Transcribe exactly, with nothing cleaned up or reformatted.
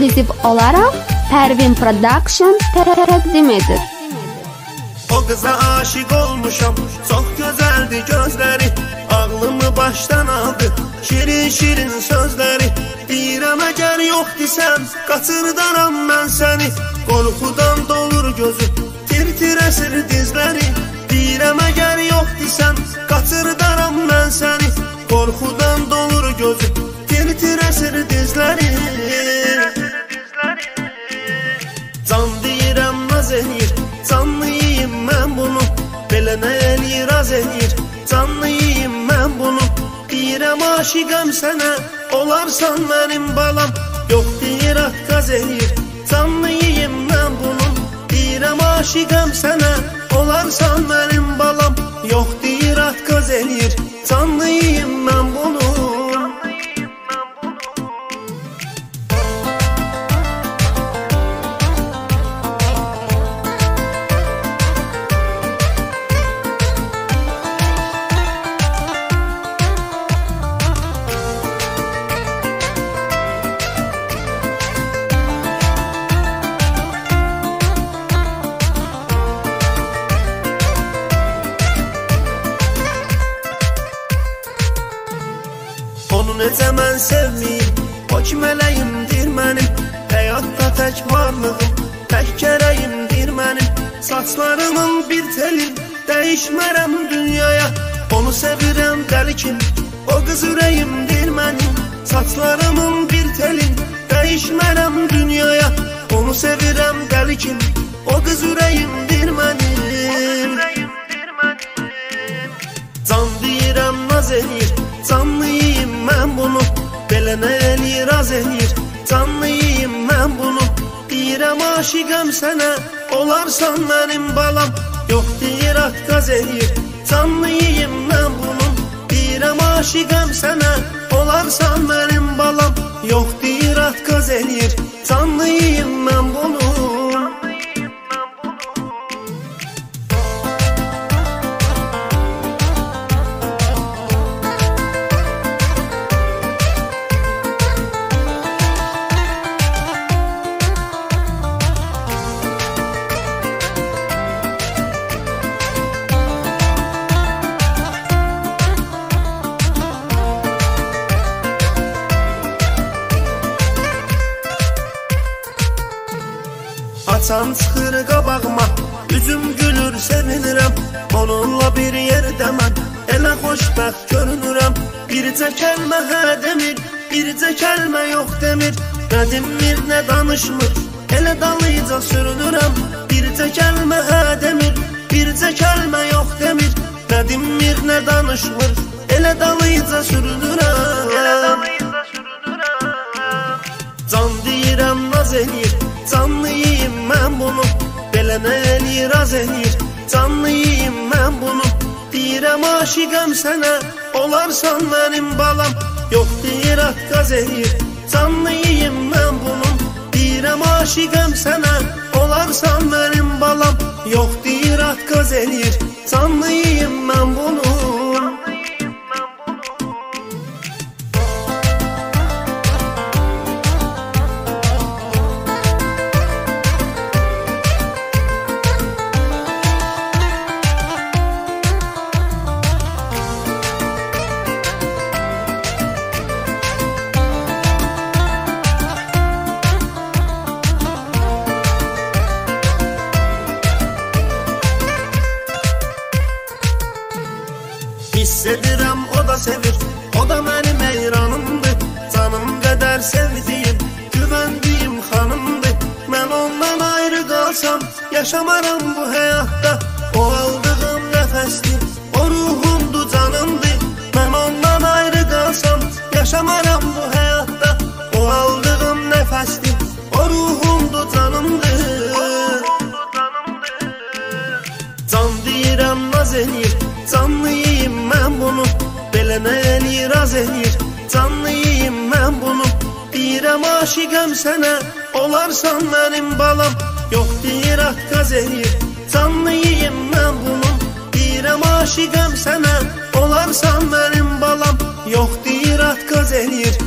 ekskluziv olaraq Pervin Production təqdim edir. O qıza aşiq olmuşam, çox gözəldi gözləri, ağlımı başdan aldı, şirin şirin sözləri. Deyirəm əgər yox desəm, qaçırdaram mən səni, qorxudan dolur gözü, tir-tir əsir dizləri. Deyirəm əgər yox desəm, qaçırdaram mən səni, qorxudan dolur gözü, tir-tir əsir dizləri. Can deyirəm naz eləyir, canlıyım mən bunu, belə nə eləyir az eləyir, canlıyım mən bunu. Deyirəm aşiqəm sənə, olarsan mənim balam, yox deyir atqaz eləyir, canlıyım mən bunun. Deyirəm aşiqəm sənə, olarsan mənim balam, yox deyir atqaz eləyir, canlıyım mən bunun. Onu necə mən sevməyim, o ki mələyimdir mənim, həyatda tək varlığım, tək gərəyimdir mənim. Saçlarımın bir telin, dəyişmərəm dünyaya, onu sevirəm dəli kimi, o qız ürəyimdir mənim. Saçlarımın bir telin, dəyişmərəm dünyaya, onu sevirəm dəli kimi, o qız ürəyimdir mənim. Can deyirəm naz eləyir, canlıyım mən bunu, belə nə eləyir az eləyir, canlıyım mən bunu. Deyirəm aşiqəm sənə, olarsan mənim balam, yox deyir atqaz eləyir, canlıyım mən bunun. Deyirəm aşiqəm sənə, olarsan mənim balam, yox deyir atqaz eləyir, canlıyım mən bunun. Açan çıxır qabağıma, üzüm gülür sevinirəm, onunla bir yerdə mən elə xoşbəxt görünürəm. Bircə kəlmə hə demir, bircə kəlmə yox demir, nə demir nə danışmır, elə dalıca sürünürəm. Bircə kəlmə hə demir, bircə kəlmə yox demir, nə demir nə danışmır, elə dalıca sürünürəm. Can deyirəm naz eləyir, canlıyım mən bunu, belə nə eləyir az eləyir, canlıyım mən bunu. Deyirəm aşiqəm sənə, olarsan mənim balam, yox deyir atqaz eləyir, canlıyım mən bunun. Deyirəm aşiqəm sənə, olarsan mənim balam, yox deyir atqaz eləyir, canlıyım mən bunun. Hiss edirəm o da sevir, o da mənim heyranımdır, canım qədər sevdiyim, güvəndiyim xanımdır. Mən ondan ayrı qalsam, yaşamaram bu həyatda, o aldığım nəfəsdir, o ruhumdur, canımdır. Mən ondan ayrı qalsam, yaşamaram bu həyatda, o aldığım nəfəsdir, o ruhumdur, canımdır. Can deyirəm naz eləyir, canlıyım mən bunu, belə nə eləyir az eləyir, canlıyım mən bunu. Deyirəm aşiqəm sənə, olarsan mənim balam, yox deyir atqaz eləyir, canlıyım mən bunun. Deyirəm aşiqəm sənə, olarsan mənim balam, yox deyir atqaz eləyir,